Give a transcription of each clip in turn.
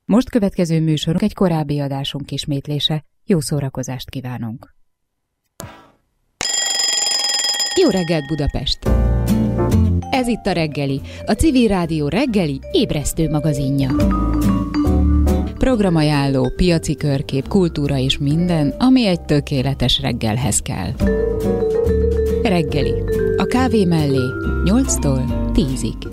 Most következő műsorunk egy korábbi adásunk ismétlése. Jó szórakozást kívánunk! Jó reggelt, Budapest! Ez itt a Reggeli, a Civil Rádió reggeli ébresztő magazinja. Programajánló, piaci körkép, kultúra és minden, ami egy tökéletes reggelhez kell. Reggeli. A kávé mellé 8-tól 10-ig.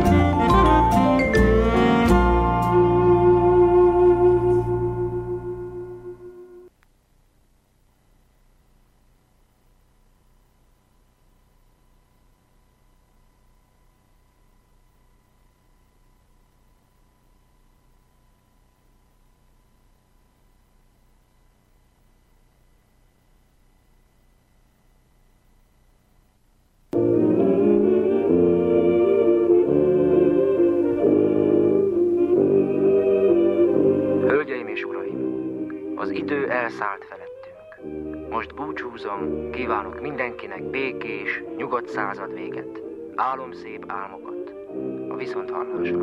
Elszállt felettünk. Most búcsúzom, kívánok mindenkinek békés, nyugodt század véget. Álomszép álmokat. A viszonthallásra.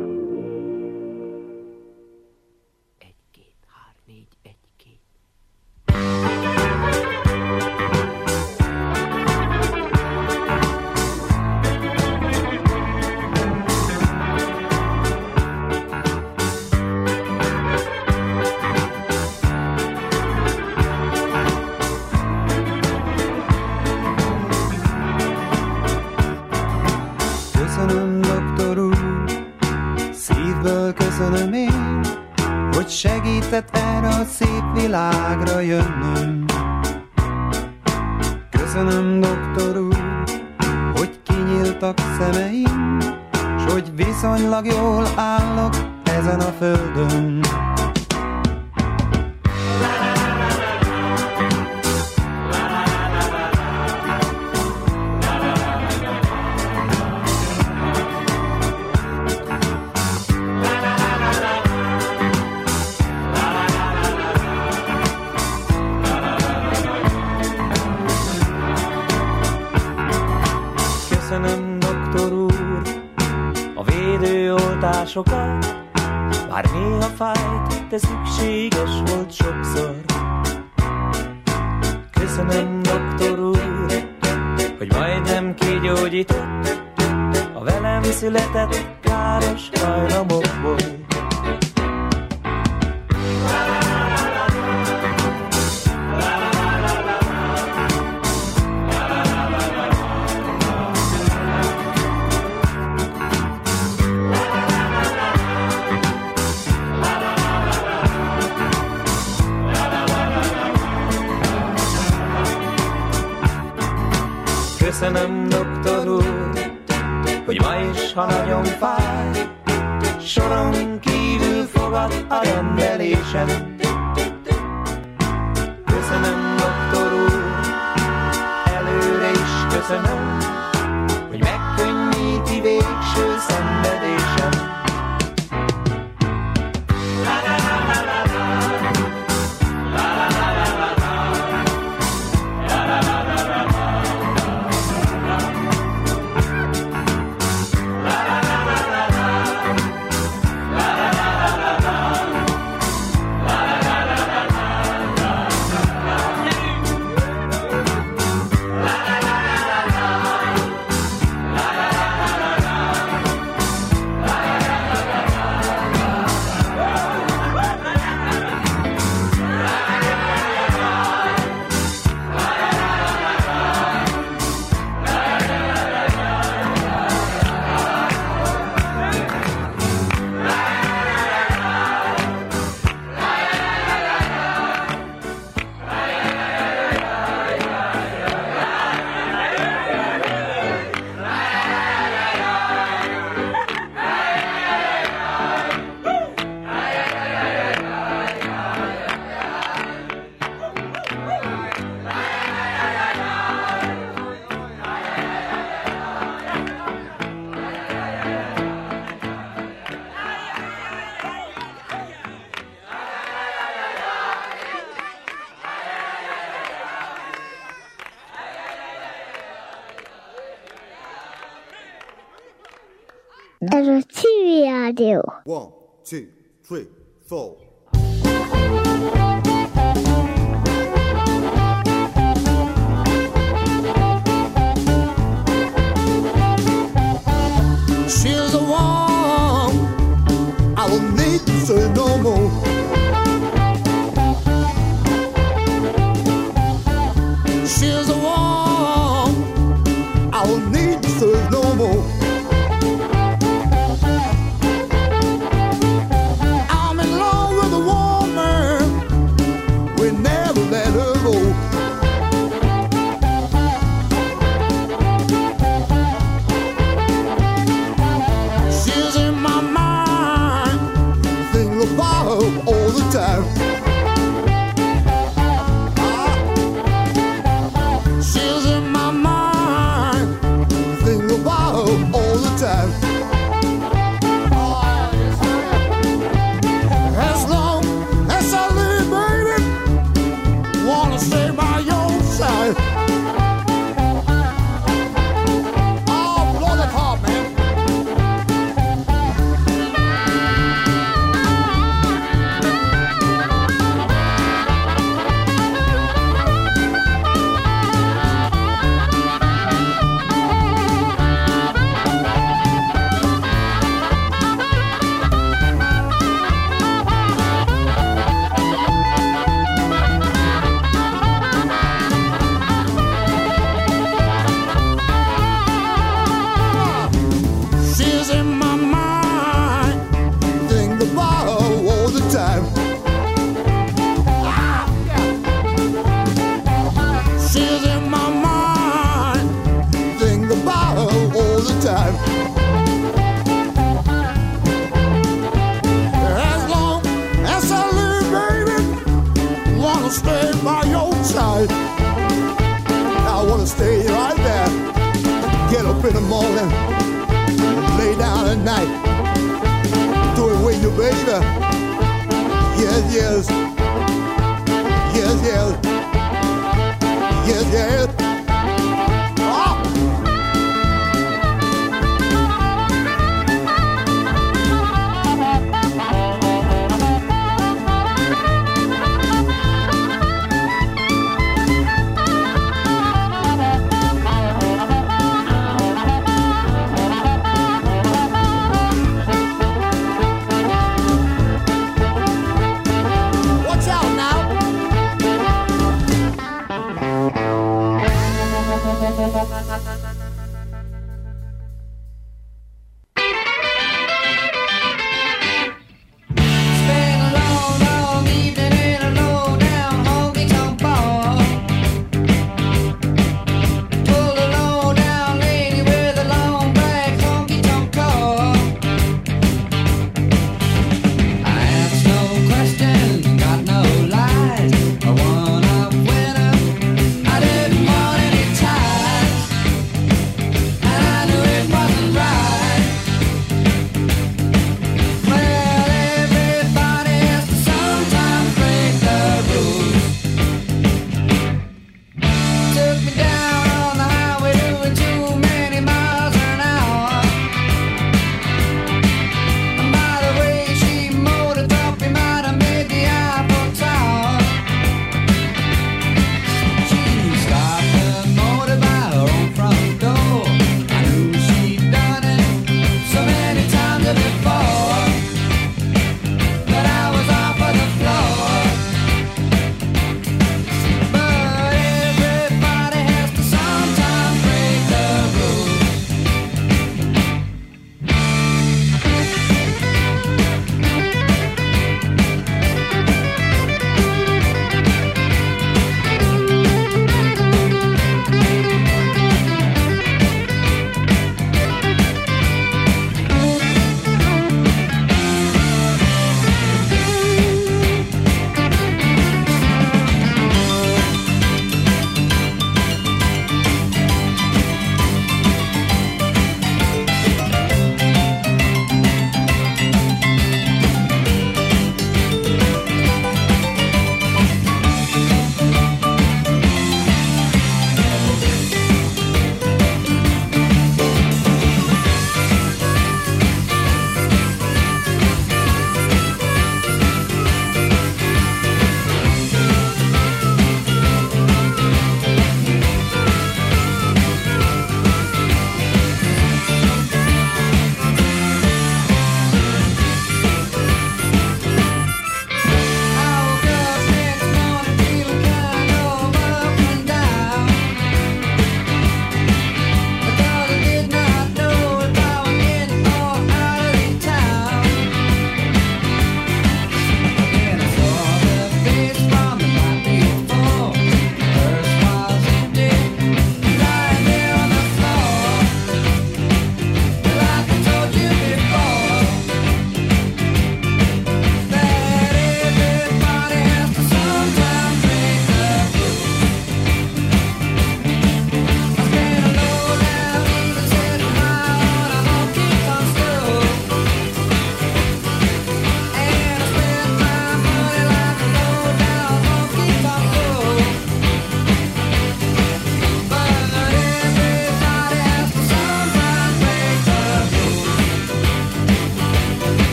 1, 2, 3, 4, 1, 2. Köszönöm, doktor úr, szívből köszönöm én, hogy segített erre a szép világra jönnöm. Köszönöm, doktor úr, hogy kinyíltak szemeim, s hogy viszonylag jól állok ezen a földön. Köszönöm, doktor úr, a védőoltásokat, bár néha fájt, de szükséges volt sokszor. Köszönöm, doktor úr, hogy majdnem kigyógyított a velem született káros hajlamokból. Köszönöm, doktor úr, hogy ma is, ha nagyon fáj, soron kívül fogad a rendelésem. Köszönöm, doktor úr, előre is köszönöm, hogy megkönnyíti végső szenvedésem. Ez a Civil Rádió. 1, 2, 3, 4. She's the one I will need to say no more. She's the one I will need to say no more. I'm in love with a woman, we never let her go. She's in my mind, think about her all the time. She's in my mind, think about her all the time. As long as I live, baby, wanna stay by your side. Oh, blow the heart, man. She's in my mind, think about her all the time. She's in my mind, think about her all the time. As long as I live, baby, wanna stay by your side. I wanna stay right there, get up in the morning, lay down at night, do it with you, baby. Yes, yes, yes, yes, yes, yes. Oh. Watch out now.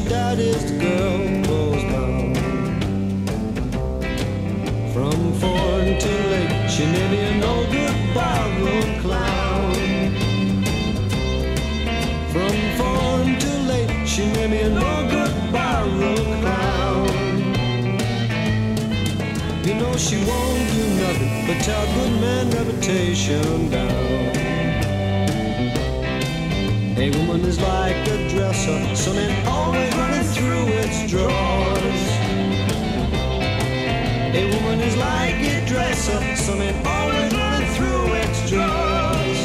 daddy's girl goes down. From foreign to late, she may be an old good barroom clown. From foreign to late, she may be an old good barroom clown. You know she won't do nothing but tear good man reputation down. A woman is like a dresser, some men always running through its drawers. A woman is like a dresser, some men always running through its drawers.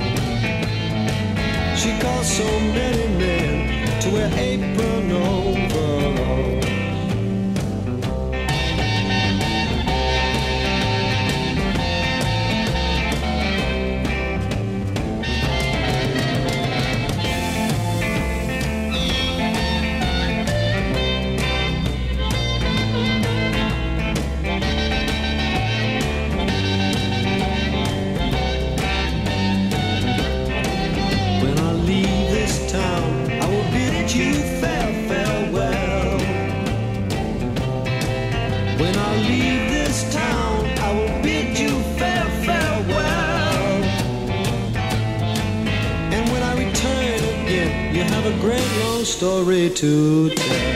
She caused so many men to wear apron overalls. A great long story to tell.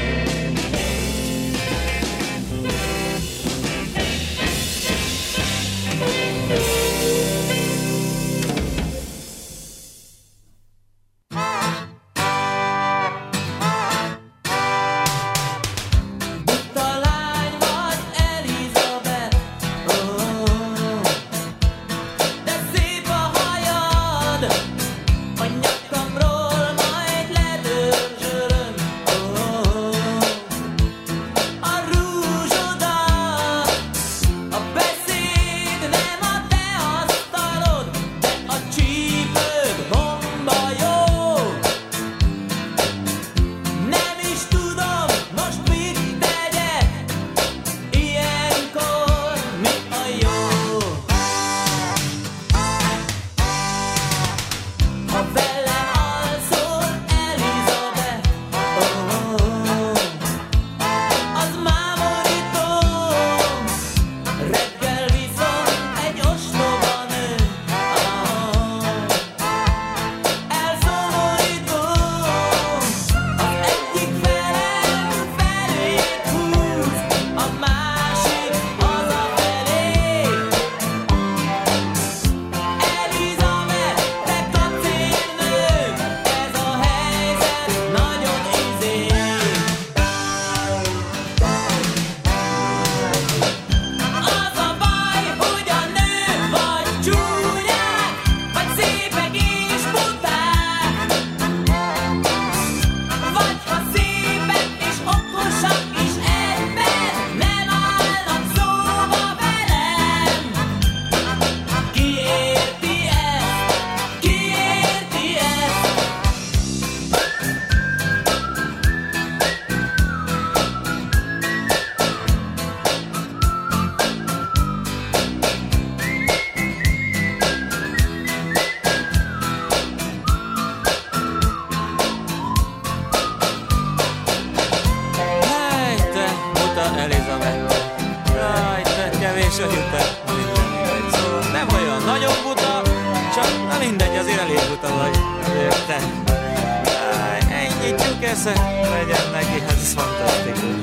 Legyen neki, hát ez fantasztikus.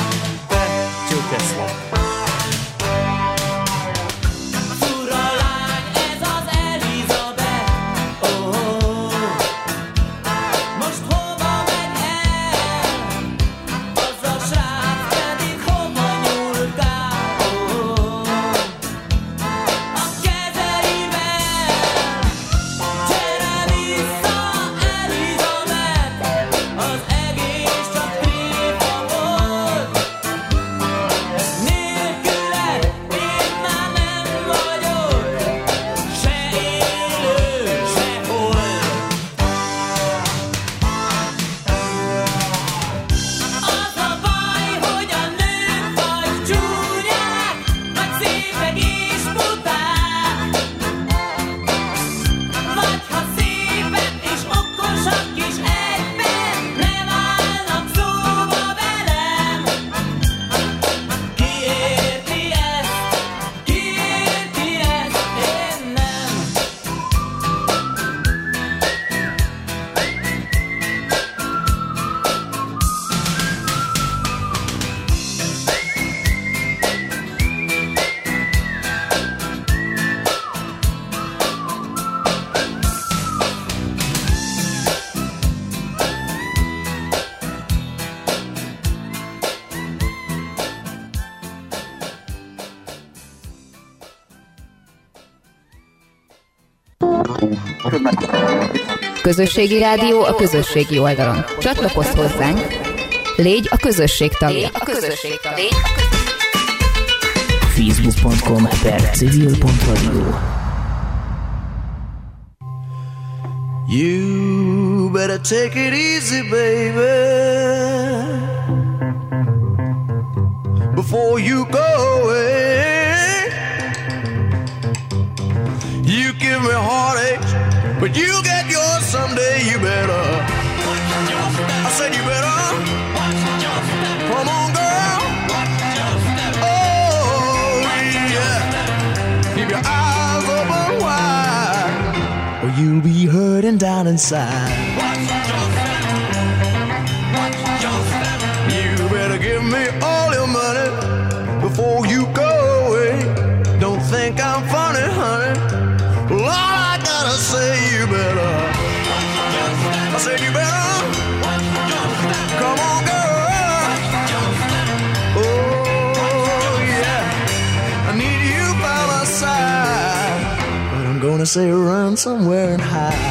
Te csukesz. Volt. Közösségi rádió a közösségi oldalon. Csatlakozz hozzánk, légy a közösség tagja. Facebook.com/civil.radio. You better take it easy, baby, before you go away. You give me heartache, but you get yours someday. You better, I said you better, come on girl, oh yeah, keep your eyes open wide, or you'll be hurting down inside. You better give me all your money before you go away. Don't think I'm funny, honey. Well, all I gotta say, you better, I said you better, come on girl, oh yeah, I need you by my side, but I'm gonna say run somewhere and hide.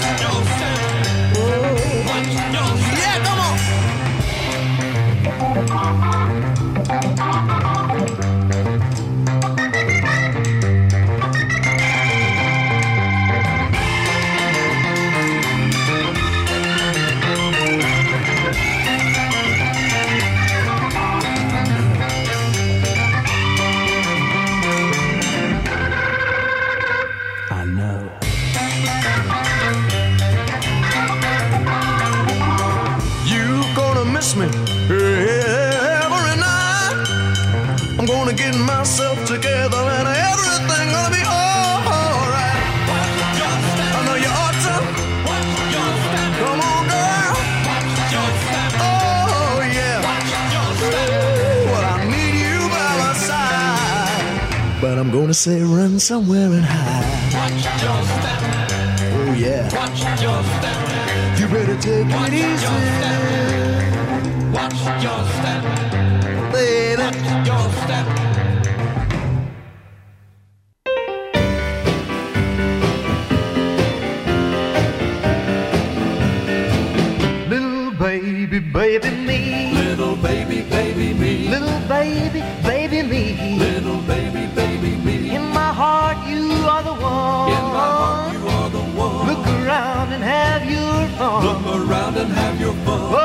Oh, yeah, come on. Me every night. I'm gonna get myself together and everything gonna be alright. I know you ought to. Come on, girl. Oh yeah. Well, I need you by my side, but I'm gonna say run somewhere and hide. Oh yeah. You better take it easy. Watch your step, baby. Watch your step. Little baby, baby me. Little baby, baby me. Little baby, baby me. Little baby, baby me. In my heart, you are the one. In my heart, you are the one. Look around and have your fun. Look around and have your fun. Oh,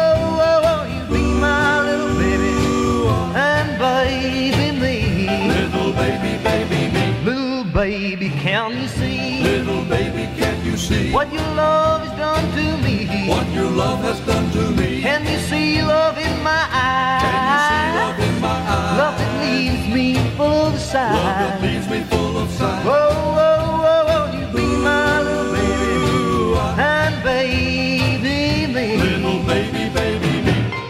my little baby and baby me. Little baby, baby me. Little baby, can you see? Little baby, can you see? What your love has done to me. What your love has done to me. Can you see love in my eyes? Can you see love in my eyes? Love that leaves me full of sighs. Love that leaves me full of sighs. Oh, oh, oh, oh, you be my little baby and baby me. Little baby, baby me.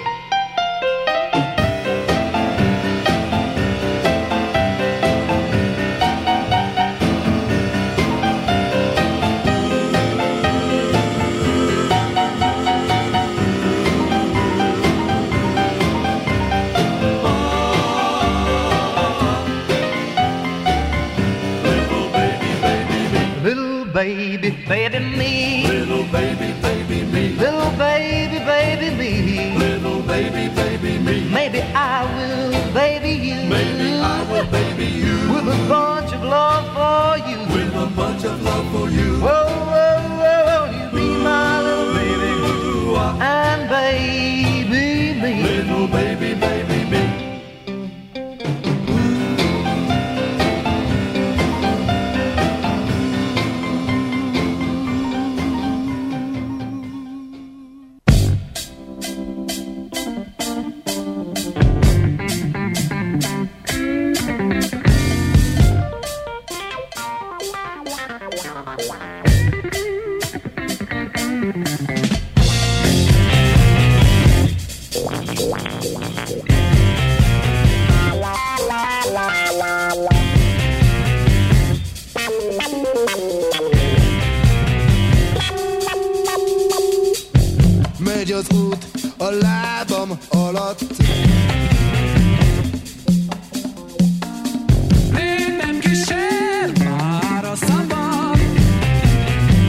Baby, baby me. Little baby, baby me. Little baby, baby me. Little baby, baby me. Maybe I will baby you. Maybe I will baby you. With a bunch of love for you. With a bunch of love for you. Whoa, whoa, whoa, you be my little baby. And baby me. Little baby, baby me. Megy az út a lábam alatt. Létem kísér már a szabad,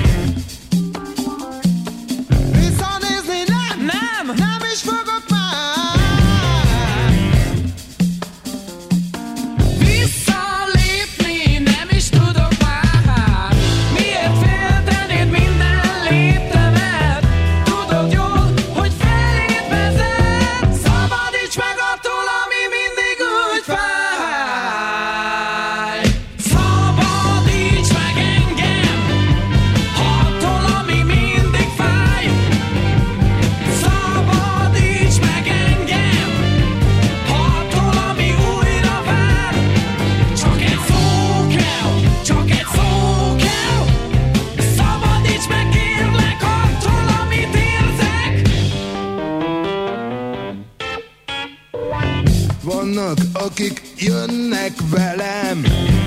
vannak, akik jönnek velem.